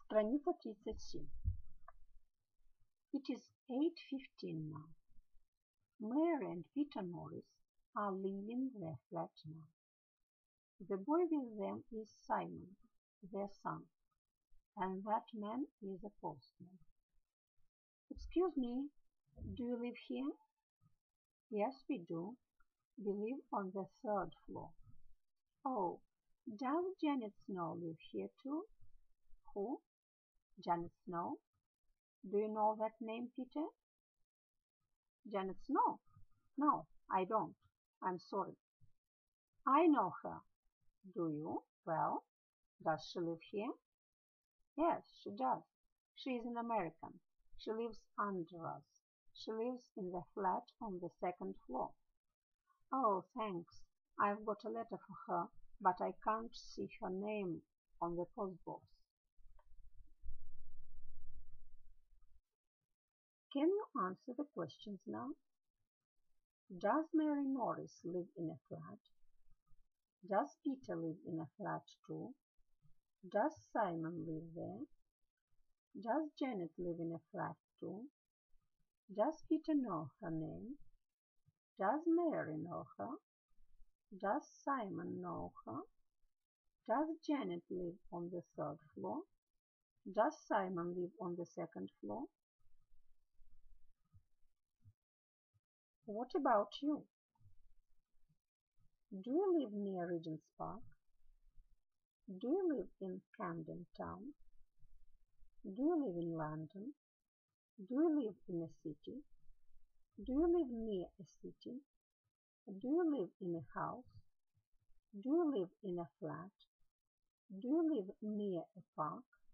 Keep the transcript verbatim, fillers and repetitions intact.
Страница тридцать семь. It is eight fifteen now. Mary and Peter Norris are leaving their flat now. The boy with them is Simon, their son, and that man is a postman. Excuse me, do you live here? Yes, we do. We live on the third floor. Oh, does Janet Snow live here too? Who? Janet Snow? Do you know that name, Peter? Janet Snow? No, I don't. I'm sorry. I know her. Do you? Well, does she live here? Yes, she does. She is an American. She lives under us. She lives in the flat on the second floor. Oh, thanks. I've got a letter for her, but I can't see her name on the postbox. Can you answer the questions now? Does Mary Norris live in a flat? Does Peter live in a flat too? Does Simon live there? Does Janet live in a flat too? Does Peter know her name? Does Mary know her? Does Simon know her? Does Janet live on the third floor? Does Simon live on the second floor? What about you? Do you live near Regent's Park? Do you live in Camden Town? Do you live in London? Do you live in a city? Do you live near a city? Do you live in a house? Do you live in a flat? Do you live near a park?